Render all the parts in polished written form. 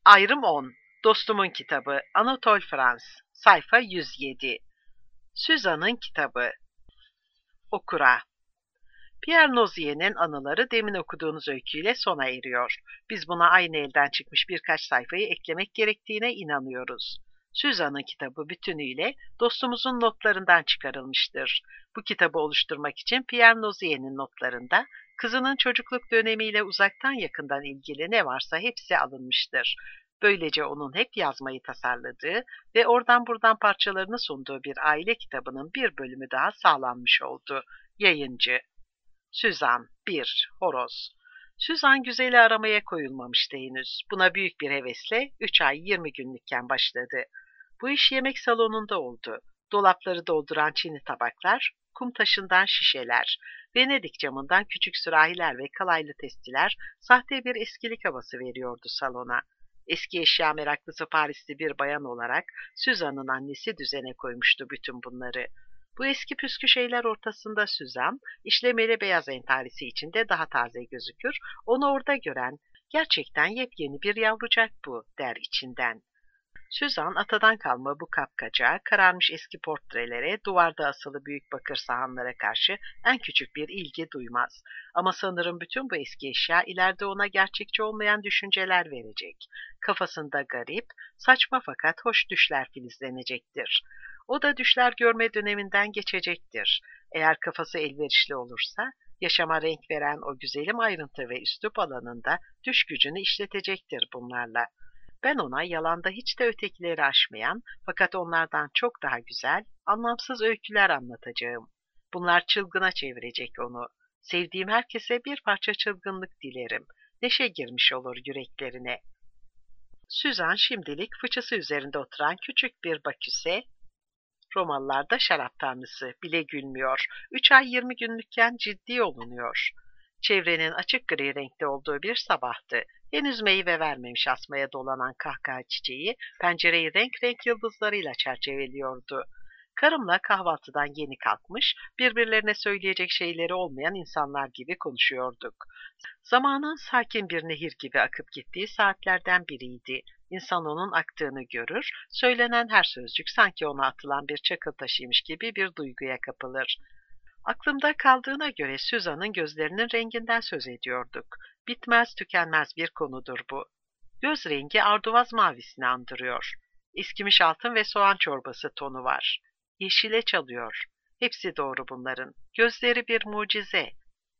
Ayrım 10. Dostumun kitabı. Anatole France. Sayfa 107. Suzan'ın kitabı. Okura. Pierre Nozier'in anıları demin okuduğunuz öyküyle sona eriyor. Biz buna aynı elden çıkmış birkaç sayfayı eklemek gerektiğine inanıyoruz. Suzan'ın kitabı bütünüyle dostumuzun notlarından çıkarılmıştır. Bu kitabı oluşturmak için Pierre Nozier'in notlarında kızının çocukluk dönemiyle uzaktan yakından ilgili ne varsa hepsi alınmıştır. Böylece onun hep yazmayı tasarladığı ve oradan buradan parçalarını sunduğu bir aile kitabının bir bölümü daha sağlanmış oldu. Yayıncı. Suzan 1. Horoz. Suzan güzeli aramaya koyulmamıştı henüz. Buna büyük bir hevesle 3 ay 20 günlükken başladı. Bu iş yemek salonunda oldu. Dolapları dolduran çini tabaklar, kum taşından şişeler, Venedik camından küçük sürahiler ve kalaylı testiler sahte bir eskilik havası veriyordu salona. Eski eşya meraklısı Parisli bir bayan olarak Suzan'ın annesi düzene koymuştu bütün bunları. Bu eski püskü şeyler ortasında Suzan, işlemeli beyaz entarisi içinde daha taze gözükür, onu orada gören, gerçekten yepyeni bir yavrucak bu, der içinden. Suzan atadan kalma bu kapkaca, kararmış eski portrelere, duvarda asılı büyük bakır sahanlara karşı en küçük bir ilgi duymaz. Ama sanırım bütün bu eski eşya ileride ona gerçekçi olmayan düşünceler verecek. Kafasında garip, saçma fakat hoş düşler filizlenecektir. O da düşler görme döneminden geçecektir. Eğer kafası elverişli olursa, yaşama renk veren o güzelim ayrıntı ve üslup alanında düş gücünü işletecektir bunlarla. Ben ona yalanda hiç de ötekileri aşmayan fakat onlardan çok daha güzel, anlamsız öyküler anlatacağım. Bunlar çılgına çevirecek onu. Sevdiğim herkese bir parça çılgınlık dilerim. Neşe girmiş olur yüreklerine. Suzan şimdilik fıçısı üzerinde oturan küçük bir baküse, Romalılar da şarap tanrısı, bile gülmüyor. 3 ay 20 günlükken ciddi olunuyor. Çevrenin açık gri renkte olduğu bir sabahtı. Henüz meyve vermemiş asmaya dolanan kahkaha çiçeği pencereyi renk renk yıldızlarıyla çerçeveliyordu. Karımla kahvaltıdan yeni kalkmış, birbirlerine söyleyecek şeyleri olmayan insanlar gibi konuşuyorduk. Zamanın sakin bir nehir gibi akıp gittiği saatlerden biriydi. İnsan onun aktığını görür, söylenen her sözcük sanki ona atılan bir çakıl taşıymış gibi bir duyguya kapılır. Aklımda kaldığına göre Suzan'ın gözlerinin renginden söz ediyorduk. Bitmez tükenmez bir konudur bu. Göz rengi arduvaz mavisini andırıyor. Eskimiş altın ve soğan çorbası tonu var. Yeşile çalıyor. Hepsi doğru bunların. Gözleri bir mucize.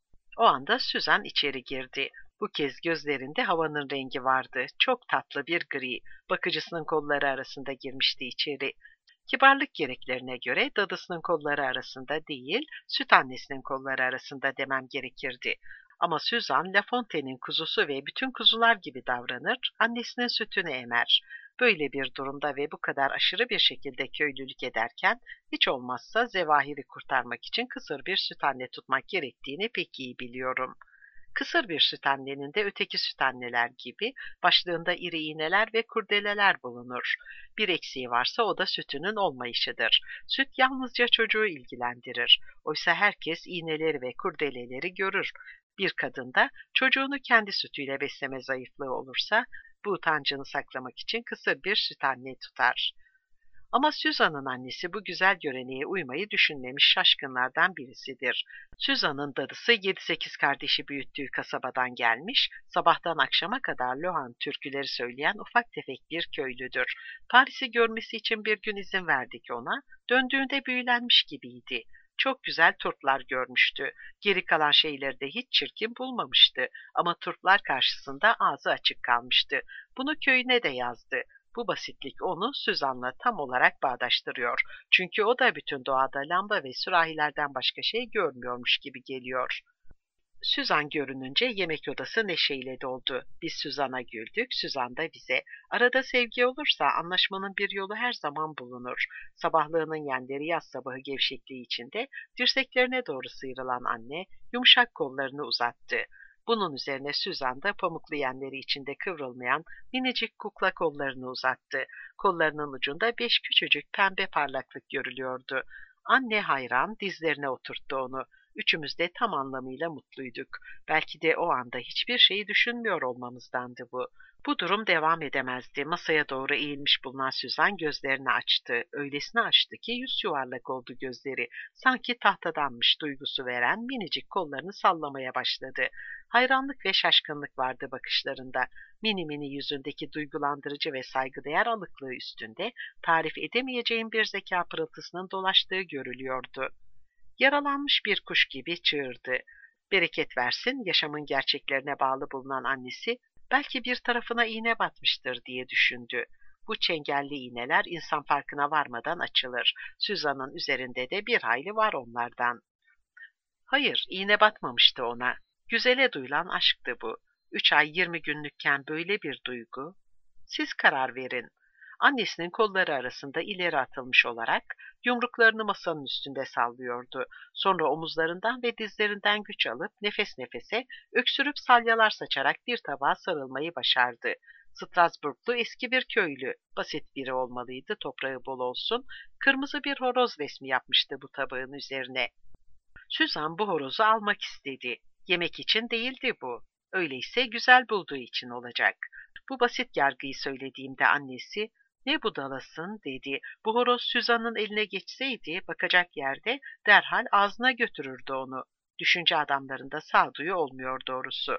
O anda Suzan içeri girdi. Bu kez gözlerinde havanın rengi vardı. Çok tatlı bir gri. Bakıcısının kolları arasında girmişti içeri. Kibarlık gereklerine göre dadısının kolları arasında değil, süt annesinin kolları arasında demem gerekirdi. Ama Suzan, La Fontaine'in kuzusu ve bütün kuzular gibi davranır, annesinin sütünü emer. Böyle bir durumda ve bu kadar aşırı bir şekilde köylülük ederken, hiç olmazsa Zevahir'i kurtarmak için kısır bir süt anne tutmak gerektiğini pek iyi biliyorum. Kısır bir süt annenin de öteki süt anneler gibi başlığında iri iğneler ve kurdeleler bulunur. Bir eksiği varsa o da sütünün olmayışıdır. Süt yalnızca çocuğu ilgilendirir. Oysa herkes iğneleri ve kurdeleleri görür. Bir kadında çocuğunu kendi sütüyle besleme zayıflığı olursa bu utancını saklamak için kısır bir süt anne tutar. Ama Suzan'ın annesi bu güzel göreneğe uymayı düşünmemiş şaşkınlardan birisidir. Suzan'ın dadısı 7-8 kardeşi büyüttüğü kasabadan gelmiş, sabahtan akşama kadar Lohan türküleri söyleyen ufak tefek bir köylüdür. Paris'i görmesi için bir gün izin verdik ona, döndüğünde büyülenmiş gibiydi. Çok güzel turplar görmüştü. Geri kalan şeyleri de hiç çirkin bulmamıştı. Ama turplar karşısında ağzı açık kalmıştı. Bunu köyüne de yazdı. Bu basitlik onu Suzan'la tam olarak bağdaştırıyor. Çünkü o da bütün doğada lamba ve sürahilerden başka şey görmüyormuş gibi geliyor. Suzan görününce yemek odası neşeyle doldu. Biz Suzan'a güldük, Suzan da bize. Arada sevgi olursa anlaşmanın bir yolu her zaman bulunur. Sabahlığının yenleri yaz sabahı gevşekliği içinde dirseklerine doğru sıyrılan anne yumuşak kollarını uzattı. Bunun üzerine Suzan da pamuklu yenleri içinde kıvrılmayan minicik kukla kollarını uzattı. Kollarının ucunda 5 küçücük pembe parlaklık görülüyordu. Anne hayran dizlerine oturttu onu. Üçümüz de tam anlamıyla mutluyduk. Belki de o anda hiçbir şeyi düşünmüyor olmamızdandı bu. Bu durum devam edemezdi. Masaya doğru eğilmiş bulunan Suzan gözlerini açtı. Öylesine açtı ki yüz yuvarlak oldu gözleri. Sanki tahtadanmış duygusu veren minicik kollarını sallamaya başladı. Hayranlık ve şaşkınlık vardı bakışlarında. Mini mini yüzündeki duygulandırıcı ve saygıdeğer alıklığı üstünde tarif edemeyeceğim bir zeka pırıltısının dolaştığı görülüyordu. Yaralanmış bir kuş gibi çığırdı. Bereket versin, yaşamın gerçeklerine bağlı bulunan annesi, belki bir tarafına iğne batmıştır diye düşündü. Bu çengelli iğneler insan farkına varmadan açılır. Suzan'ın üzerinde de bir hayli var onlardan. Hayır, iğne batmamıştı ona. Güzele duyulan aşktı bu. 3 ay 20 günlükken böyle bir duygu. Siz karar verin. Annesinin kolları arasında ileri atılmış olarak yumruklarını masanın üstünde sallıyordu. Sonra omuzlarından ve dizlerinden güç alıp nefes nefese öksürüp salyalar saçarak bir tabağa sarılmayı başardı. Strasbourglu eski bir köylü, basit biri olmalıydı, toprağı bol olsun, kırmızı bir horoz resmi yapmıştı bu tabağın üzerine. Suzan bu horozu almak istedi. Yemek için değildi bu. Öyleyse güzel bulduğu için olacak. Bu basit yargıyı söylediğimde annesi, "Ne budalasın?" dedi. Bu horoz Suzan'ın eline geçseydi bakacak yerde derhal ağzına götürürdü onu. Düşünce adamlarında sağduyu olmuyor doğrusu.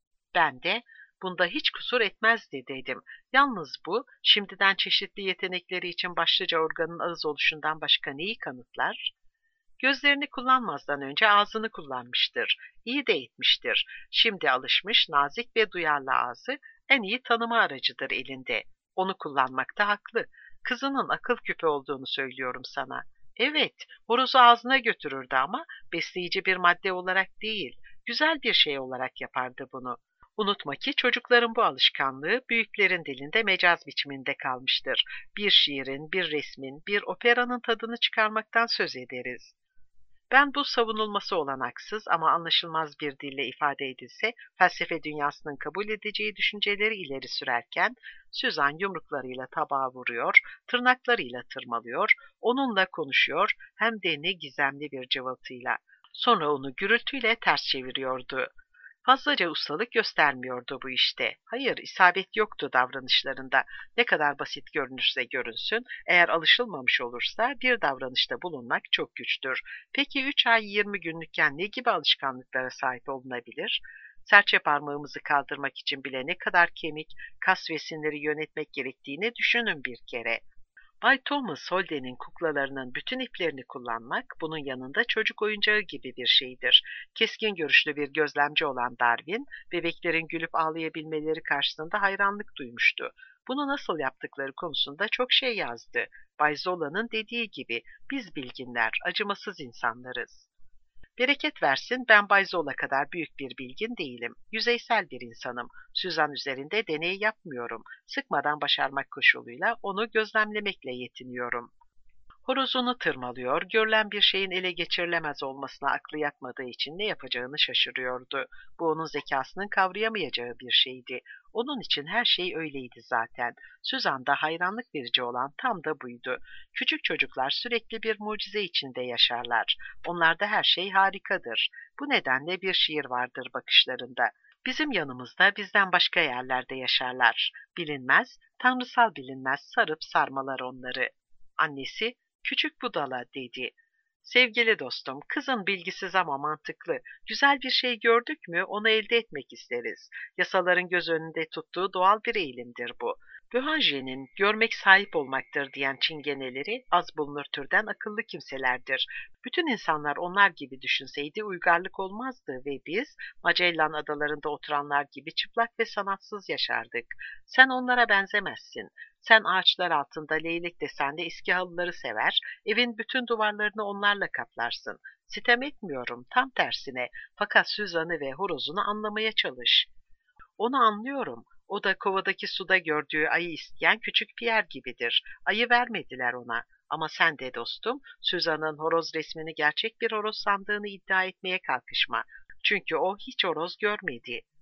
Ben de bunda hiç kusur etmezdi dedim. Yalnız bu şimdiden çeşitli yetenekleri için başlıca organın ağız oluşundan başka neyi kanıtlar? Gözlerini kullanmazdan önce ağzını kullanmıştır. İyi de etmiştir. Şimdi alışmış, nazik ve duyarlı ağzı en iyi tanıma aracıdır elinde. Onu kullanmakta haklı. Kızının akıl küpü olduğunu söylüyorum sana. Evet, horozu ağzına götürürdü ama besleyici bir madde olarak değil, güzel bir şey olarak yapardı bunu. Unutma ki çocukların bu alışkanlığı büyüklerin dilinde mecaz biçiminde kalmıştır. Bir şiirin, bir resmin, bir operanın tadını çıkarmaktan söz ederiz. Ben bu savunulması olanaksız ama anlaşılmaz bir dille ifade edilse felsefe dünyasının kabul edeceği düşünceleri ileri sürerken Suzan yumruklarıyla tabağa vuruyor, tırnaklarıyla tırmalıyor, onunla konuşuyor hem de ne gizemli bir cıvıltıyla. Sonra onu gürültüyle ters çeviriyordu. Fazlaca ustalık göstermiyordu bu işte. Hayır, isabet yoktu davranışlarında. Ne kadar basit görünürse görünsün, eğer alışılmamış olursa bir davranışta bulunmak çok güçtür. Peki 3 ay 20 günlükken ne gibi alışkanlıklara sahip olunabilir? Serçe parmağımızı kaldırmak için bile ne kadar kemik, kas ve siniri yönetmek gerektiğini düşünün bir kere. Bay Thomas Holden'in kuklalarının bütün iplerini kullanmak, bunun yanında çocuk oyuncağı gibi bir şeydir. Keskin görüşlü bir gözlemci olan Darwin, bebeklerin gülüp ağlayabilmeleri karşısında hayranlık duymuştu. Bunu nasıl yaptıkları konusunda çok şey yazdı. Bay Zola'nın dediği gibi, biz bilginler, acımasız insanlarız. Bereket versin, ben Bay Zola kadar büyük bir bilgin değilim. Yüzeysel bir insanım. Suzan üzerinde deney yapmıyorum. Sıkmadan başarmak koşuluyla onu gözlemlemekle yetiniyorum. Horozunu tırmalıyor, görülen bir şeyin ele geçirilemez olmasına aklı yatmadığı için ne yapacağını şaşırıyordu. Bu onun zekasının kavrayamayacağı bir şeydi. Onun için her şey öyleydi zaten. Suzan'da hayranlık verici olan tam da buydu. Küçük çocuklar sürekli bir mucize içinde yaşarlar. Onlarda her şey harikadır. Bu nedenle bir şiir vardır bakışlarında. Bizim yanımızda bizden başka yerlerde yaşarlar. Bilinmez, tanrısal bilinmez sarıp sarmalar onları. Annesi, "Küçük budala," dedi. "Sevgili dostum, kızın bilgisiz ama mantıklı. Güzel bir şey gördük mü onu elde etmek isteriz. Yasaların göz önünde tuttuğu doğal bir eğilimdir bu. Böhanje'nin görmek sahip olmaktır diyen çingeneleri az bulunur türden akıllı kimselerdir. Bütün insanlar onlar gibi düşünseydi uygarlık olmazdı ve biz Magellan adalarında oturanlar gibi çıplak ve sanatsız yaşardık. Sen onlara benzemezsin. Sen ağaçlar altında leylek desenli eski halıları sever, evin bütün duvarlarını onlarla kaplarsın. Sitem etmiyorum, tam tersine. Fakat Suzan'ı ve horozunu anlamaya çalış. Onu anlıyorum. O da kovadaki suda gördüğü ayı isteyen küçük Pierre gibidir. Ayı vermediler ona. Ama sen de dostum, Suzan'ın horoz resmini gerçek bir horoz sandığını iddia etmeye kalkışma. Çünkü o hiç horoz görmedi.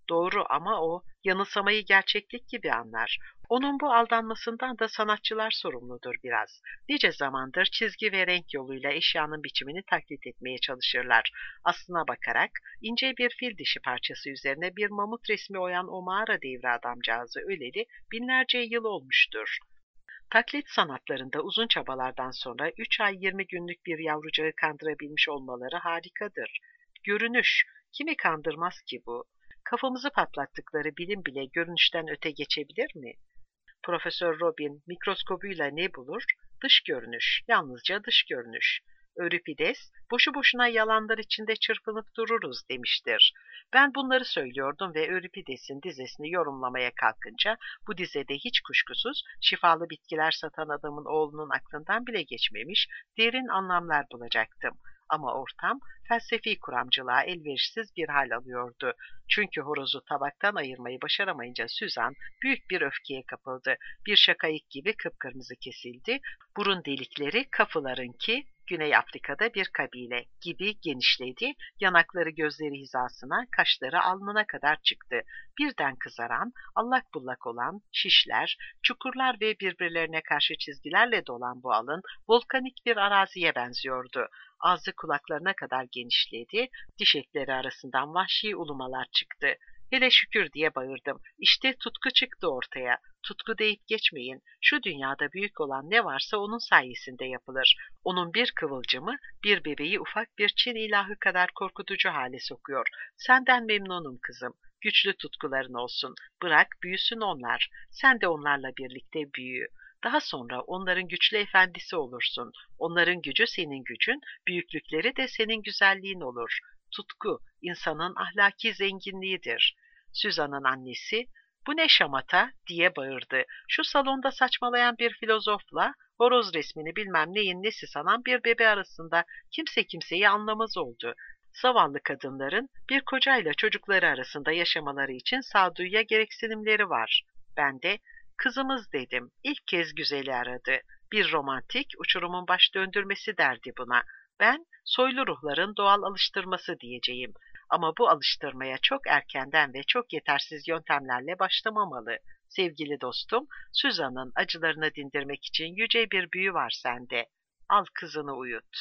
Doğru ama o yanılsamayı gerçeklik gibi anlar. Onun bu aldanmasından da sanatçılar sorumludur biraz. Nice zamandır çizgi ve renk yoluyla eşyanın biçimini taklit etmeye çalışırlar. Aslına bakarak ince bir fil dişi parçası üzerine bir mamut resmi oyan o mağara devri adamcağızı öleli binlerce yıl olmuştur. Taklit sanatlarında uzun çabalardan sonra 3 ay 20 günlük bir yavrucağı kandırabilmiş olmaları harikadır. Görünüş, kimi kandırmaz ki bu? Kafamızı patlattıkları bilim bile görünüşten öte geçebilir mi? Profesör Robin mikroskobuyla ne bulur? Dış görünüş, yalnızca dış görünüş. Euripides, boşu boşuna yalanlar içinde çırpınıp dururuz demiştir. Ben bunları söylüyordum ve Euripides'in dizesini yorumlamaya kalkınca bu dizede hiç kuşkusuz şifalı bitkiler satan adamın oğlunun aklından bile geçmemiş derin anlamlar bulacaktım. Ama ortam felsefi kuramcılığa elverişsiz bir hal alıyordu. Çünkü horozu tabaktan ayırmayı başaramayınca Süzan büyük bir öfkeye kapıldı. Bir şakayık gibi kıpkırmızı kesildi. Burun delikleri kapılarınki Güney Afrika'da bir kabile gibi genişledi. Yanakları gözleri hizasına, kaşları alnına kadar çıktı. Birden kızaran, allak bullak olan şişler, çukurlar ve birbirlerine karşı çizgilerle dolan bu alın volkanik bir araziye benziyordu. Ağzı kulaklarına kadar genişledi, diş etleri arasından vahşi ulumalar çıktı. Hele şükür diye bağırdım. İşte tutku çıktı ortaya. Tutku deyip geçmeyin. Şu dünyada büyük olan ne varsa onun sayesinde yapılır. Onun bir kıvılcımı bir bebeği ufak bir Çin ilahı kadar korkutucu hale sokuyor. Senden memnunum kızım. Güçlü tutkuların olsun. Bırak büyüsün onlar. Sen de onlarla birlikte büyü. Daha sonra onların güçlü efendisi olursun. Onların gücü senin gücün, büyüklükleri de senin güzelliğin olur. Tutku, insanın ahlaki zenginliğidir. Süzan'ın annesi, bu ne şamata diye bağırdı. Şu salonda saçmalayan bir filozofla horoz resmini bilmem neyin nesi sanan bir bebe arasında kimse kimseyi anlamaz oldu. Zavallı kadınların bir kocayla çocukları arasında yaşamaları için sağduyuya gereksinimleri var. Ben de kızımız dedim. İlk kez güzeli aradı. Bir romantik uçurumun baş döndürmesi derdi buna. Ben soylu ruhların doğal alıştırması diyeceğim. Ama bu alıştırmaya çok erkenden ve çok yetersiz yöntemlerle başlamamalı. Sevgili dostum, Suzan'ın acılarını dindirmek için yüce bir büyü var sende. Al kızını uyut.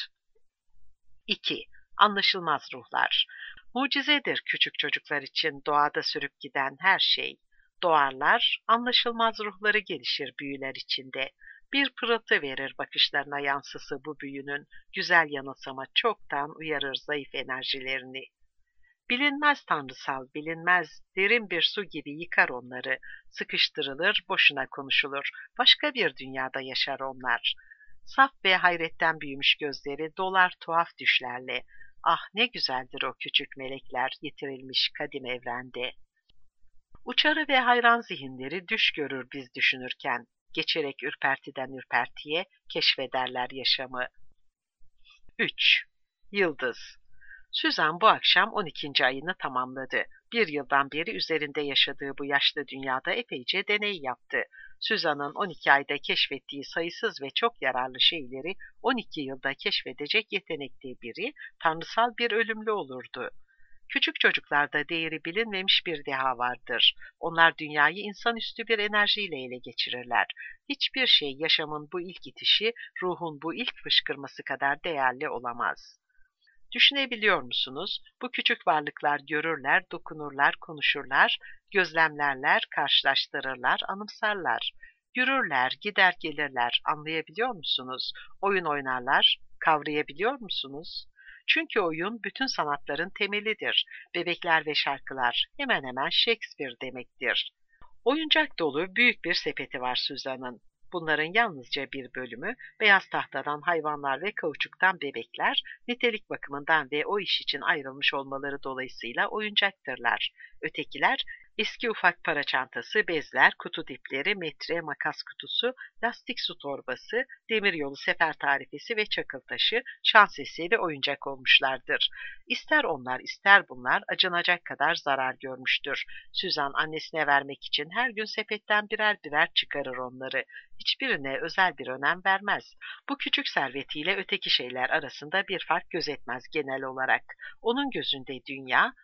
2. Anlaşılmaz ruhlar. Mucizedir küçük çocuklar için doğada sürüp giden her şey. Doğarlar, anlaşılmaz ruhları gelişir büyüler içinde. Bir pırıltı verir bakışlarına yansısı bu büyünün, güzel yanılsama çoktan uyarır zayıf enerjilerini. Bilinmez tanrısal, bilinmez, derin bir su gibi yıkar onları, sıkıştırılır, boşuna konuşulur, başka bir dünyada yaşar onlar. Saf ve hayretten büyümüş gözleri dolar tuhaf düşlerle. Ah ne güzeldir o küçük melekler yitirilmiş kadim evrende. Uçarı ve hayran zihinleri düş görür biz düşünürken, geçerek ürpertiden ürpertiye keşfederler yaşamı. 3. Yıldız. Süzan bu akşam 12. ayını tamamladı. Bir yıldan beri üzerinde yaşadığı bu yaşlı dünyada epeyce deney yaptı. Süzan'ın 12 ayda keşfettiği sayısız ve çok yararlı şeyleri 12 yılda keşfedecek yetenekte biri tanrısal bir ölümlü olurdu. Küçük çocuklarda değeri bilinmemiş bir deha vardır. Onlar dünyayı insanüstü bir enerjiyle ele geçirirler. Hiçbir şey yaşamın bu ilk itişi, ruhun bu ilk fışkırması kadar değerli olamaz. Düşünebiliyor musunuz? Bu küçük varlıklar görürler, dokunurlar, konuşurlar, gözlemlerler, karşılaştırırlar, anımsarlar. Yürürler, gider gelirler, anlayabiliyor musunuz? Oyun oynarlar, kavrayabiliyor musunuz? Çünkü oyun bütün sanatların temelidir. Bebekler ve şarkılar hemen hemen Shakespeare demektir. Oyuncak dolu büyük bir sepeti var Suzan'ın. Bunların yalnızca bir bölümü beyaz tahtadan hayvanlar ve kauçuktan bebekler, nitelik bakımından ve o iş için ayrılmış olmaları dolayısıyla oyuncaktırlar. Ötekiler eski ufak para çantası, bezler, kutu dipleri, metre, makas kutusu, lastik su torbası, demiryolu sefer tarifesi ve çakıl taşı şans eseri oyuncak olmuşlardır. İster onlar ister bunlar acınacak kadar zarar görmüştür. Süzan annesine vermek için her gün sepetten birer birer çıkarır onları. Hiçbirine özel bir önem vermez. Bu küçük servetiyle öteki şeyler arasında bir fark gözetmez genel olarak. Onun gözünde dünya,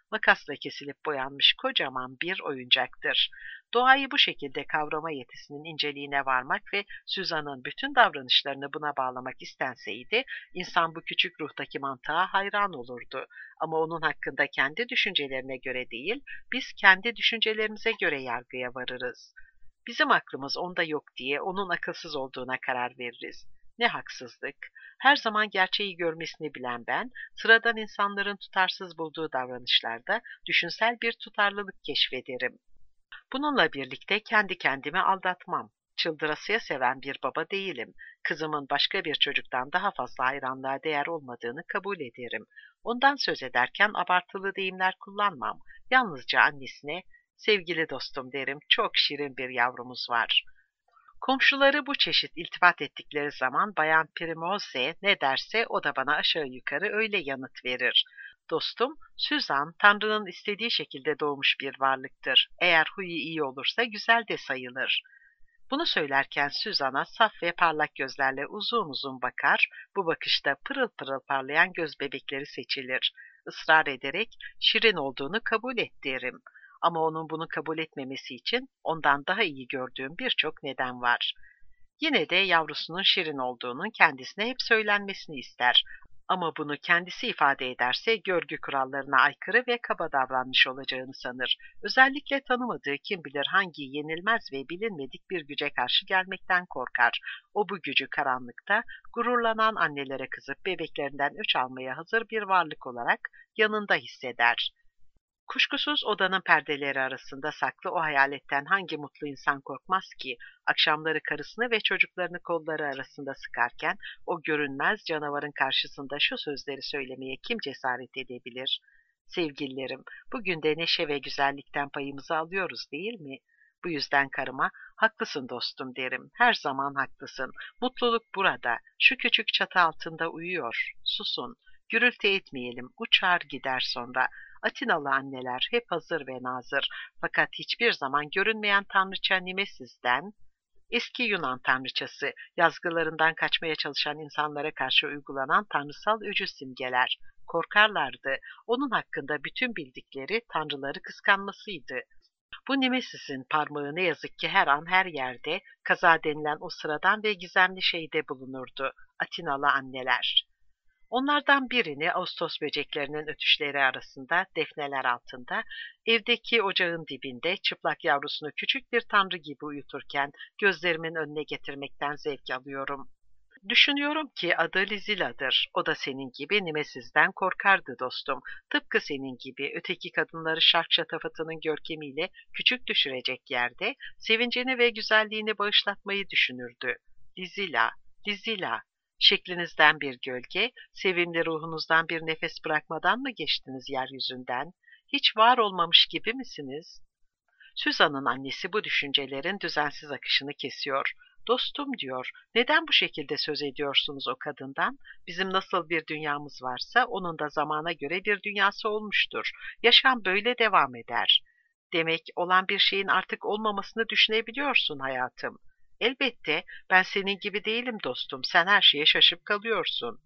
makasla kesilip boyanmış kocaman bir oyuncaktır. Doğayı bu şekilde kavrama yetisinin inceliğine varmak ve Suzan'ın bütün davranışlarını buna bağlamak istenseydi, insan bu küçük ruhtaki mantığa hayran olurdu. Ama onun hakkında kendi düşüncelerine göre değil, biz kendi düşüncelerimize göre yargıya varırız. Bizim aklımız onda yok diye onun akılsız olduğuna karar veririz. Ne haksızlık! Her zaman gerçeği görmesini bilen ben, sıradan insanların tutarsız bulduğu davranışlarda düşünsel bir tutarlılık keşfederim. Bununla birlikte kendi kendimi aldatmam. Çıldırasıya seven bir baba değilim. Kızımın başka bir çocuktan daha fazla hayranlığa değer olmadığını kabul ederim. Ondan söz ederken abartılı deyimler kullanmam. Yalnızca annesine, sevgili dostum derim, çok şirin bir yavrumuz var. Komşuları bu çeşit iltifat ettikleri zaman Bayan Primose ne derse o da bana aşağı yukarı öyle yanıt verir. Dostum, Suzan, Tanrı'nın istediği şekilde doğmuş bir varlıktır. Eğer huyu iyi olursa güzel de sayılır. Bunu söylerken Suzan'a saf ve parlak gözlerle uzun uzun bakar, bu bakışta pırıl pırıl parlayan göz bebekleri seçilir. Israr ederek şirin olduğunu kabul et derim. Ama onun bunu kabul etmemesi için ondan daha iyi gördüğüm birçok neden var. Yine de yavrusunun şirin olduğunun kendisine hep söylenmesini ister. Ama bunu kendisi ifade ederse görgü kurallarına aykırı ve kaba davranmış olacağını sanır. Özellikle tanımadığı kim bilir hangi yenilmez ve bilinmedik bir güce karşı gelmekten korkar. O bu gücü karanlıkta, gururlanan annelere kızıp bebeklerinden öç almaya hazır bir varlık olarak yanında hisseder. Kuşkusuz odanın perdeleri arasında saklı o hayaletten hangi mutlu insan korkmaz ki, akşamları karısını ve çocuklarını kolları arasında sıkarken, o görünmez canavarın karşısında şu sözleri söylemeye kim cesaret edebilir? Sevgililerim, bugün de neşe ve güzellikten payımızı alıyoruz değil mi? Bu yüzden karıma, haklısın dostum derim, her zaman haklısın. Mutluluk burada, şu küçük çatı altında uyuyor. Susun, gürültü etmeyelim, uçar gider sonra. Atinalı anneler hep hazır ve nazır, fakat hiçbir zaman görünmeyen tanrıça Nemesis'den, eski Yunan tanrıçası, yazgılarından kaçmaya çalışan insanlara karşı uygulanan tanrısal öcü simgeler, korkarlardı. Onun hakkında bütün bildikleri tanrıları kıskanmasıydı. Bu Nemesis'in parmağı ne yazık ki her an her yerde, kaza denilen o sıradan ve gizemli şeyde bulunurdu. Atinalı anneler. Onlardan birini Ağustos böceklerinin ötüşleri arasında, defneler altında, evdeki ocağın dibinde çıplak yavrusunu küçük bir tanrı gibi uyuturken gözlerimin önüne getirmekten zevk alıyorum. Düşünüyorum ki adı Lizila'dır. O da senin gibi Nemesis'den korkardı dostum. Tıpkı senin gibi öteki kadınları şark şatafatının görkemiyle küçük düşürecek yerde sevincini ve güzelliğini bağışlatmayı düşünürdü. Lizila, Lizila. Şeklinizden bir gölge, sevimli ruhunuzdan bir nefes bırakmadan mı geçtiniz yeryüzünden? Hiç var olmamış gibi misiniz? Suzan'ın annesi bu düşüncelerin düzensiz akışını kesiyor. Dostum diyor, neden bu şekilde söz ediyorsunuz o kadından? Bizim nasıl bir dünyamız varsa onun da zamana göre bir dünyası olmuştur. Yaşam böyle devam eder. Demek olan bir şeyin artık olmamasını düşünebiliyorsun hayatım. Elbette ben senin gibi değilim dostum. Sen her şeye şaşıp kalıyorsun.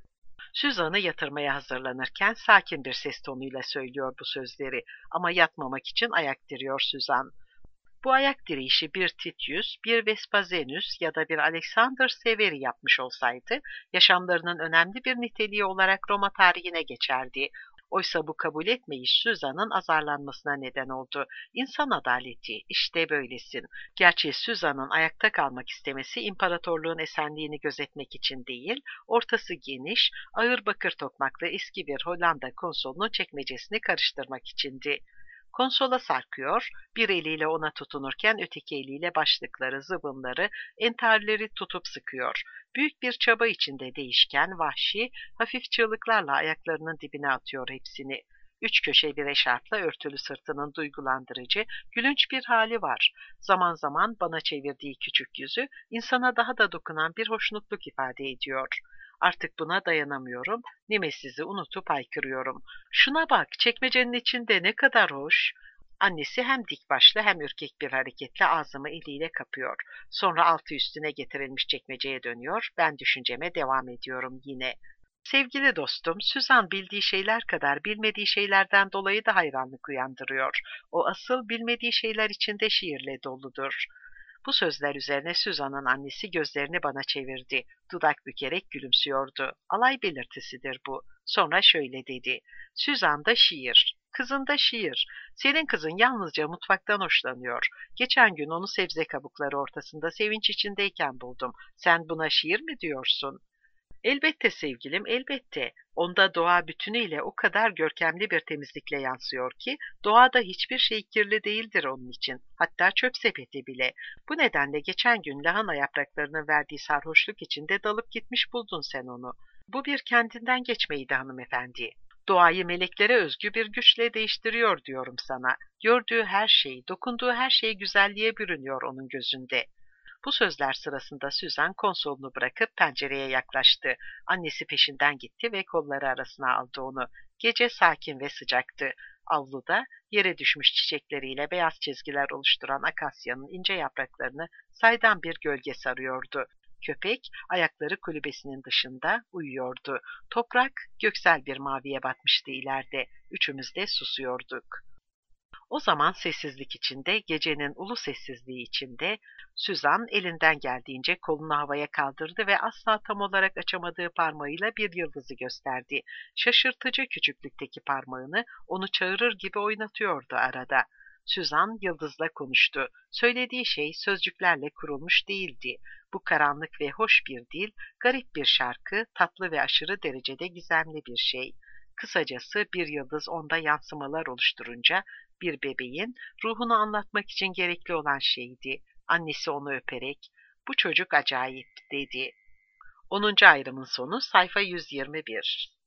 Suzan'ı yatırmaya hazırlanırken sakin bir ses tonuyla söylüyor bu sözleri ama yatmamak için ayak diriyor Suzan. Bu ayak direyişi bir Titius, bir Vespasianus ya da bir Alexander Severi yapmış olsaydı, yaşamlarının önemli bir niteliği olarak Roma tarihine geçerdi. Oysa bu kabul etmeyiş Suzan'ın azarlanmasına neden oldu. İnsan adaleti, işte böylesin. Gerçi Suzan'ın ayakta kalmak istemesi imparatorluğun esenliğini gözetmek için değil, ortası geniş, ağır bakır tokmaklı eski bir Hollanda konsolunun çekmecesini karıştırmak içindi. Konsola sarkıyor, bir eliyle ona tutunurken öteki eliyle başlıkları, zıbınları, entarleri tutup sıkıyor. Büyük bir çaba içinde değişken, vahşi, hafif çığlıklarla ayaklarının dibine atıyor hepsini. Üç köşe bir eşarpla örtülü sırtının duygulandırıcı, gülünç bir hali var. Zaman zaman bana çevirdiği küçük yüzü, insana daha da dokunan bir hoşnutluk ifade ediyor. Artık buna dayanamıyorum, Nemesis'i unutup haykırıyorum. Şuna bak, çekmecenin içinde ne kadar hoş. Annesi hem dik başlı hem ürkek bir hareketle ağzımı eliyle kapıyor. Sonra altı üstüne getirilmiş çekmeceye dönüyor, ben düşünceme devam ediyorum yine. Sevgili dostum, Suzan bildiği şeyler kadar bilmediği şeylerden dolayı da hayranlık uyandırıyor. O asıl bilmediği şeyler içinde şiirle doludur. Bu sözler üzerine Suzan'ın annesi gözlerini bana çevirdi. Dudak bükerek gülümsüyordu. Alay belirtisidir bu. Sonra şöyle dedi. Suzan da şiir. Kızın da şiir. Senin kızın yalnızca mutfaktan hoşlanıyor. Geçen gün onu sebze kabukları ortasında sevinç içindeyken buldum. Sen buna şiir mi diyorsun? Elbette sevgilim, elbette. Onda doğa bütünüyle o kadar görkemli bir temizlikle yansıyor ki doğada hiçbir şey kirli değildir onun için. Hatta çöp sepeti bile. Bu nedenle geçen gün lahana yapraklarının verdiği sarhoşluk içinde dalıp gitmiş buldun sen onu. Bu bir kendinden geçmeydi hanımefendi. Doğayı meleklere özgü bir güçle değiştiriyor diyorum sana. Gördüğü her şey, dokunduğu her şey güzelliğe bürünüyor onun gözünde. Bu sözler sırasında Süzen konsolunu bırakıp pencereye yaklaştı. Annesi peşinden gitti ve kolları arasına aldı onu. Gece sakin ve sıcaktı. Avluda yere düşmüş çiçekleriyle beyaz çizgiler oluşturan akasyanın ince yapraklarını saydam bir gölge sarıyordu. Köpek ayakları kulübesinin dışında uyuyordu. Toprak göksel bir maviye batmıştı ileride. Üçümüz de susuyorduk. O zaman sessizlik içinde, gecenin ulu sessizliği içinde, Süzan elinden geldiğince kolunu havaya kaldırdı ve asla tam olarak açamadığı parmağıyla bir yıldızı gösterdi. Şaşırtıcı küçüklükteki parmağını onu çağırır gibi oynatıyordu arada. Süzan yıldızla konuştu. Söylediği şey sözcüklerle kurulmuş değildi. Bu karanlık ve hoş bir dil, garip bir şarkı, tatlı ve aşırı derecede gizemli bir şey. Kısacası bir yıldız onda yansımalar oluşturunca bir bebeğin ruhunu anlatmak için gerekli olan şeydi. Annesi onu öperek, "Bu çocuk acayip," dedi. 10. ayrımın sonu sayfa 121.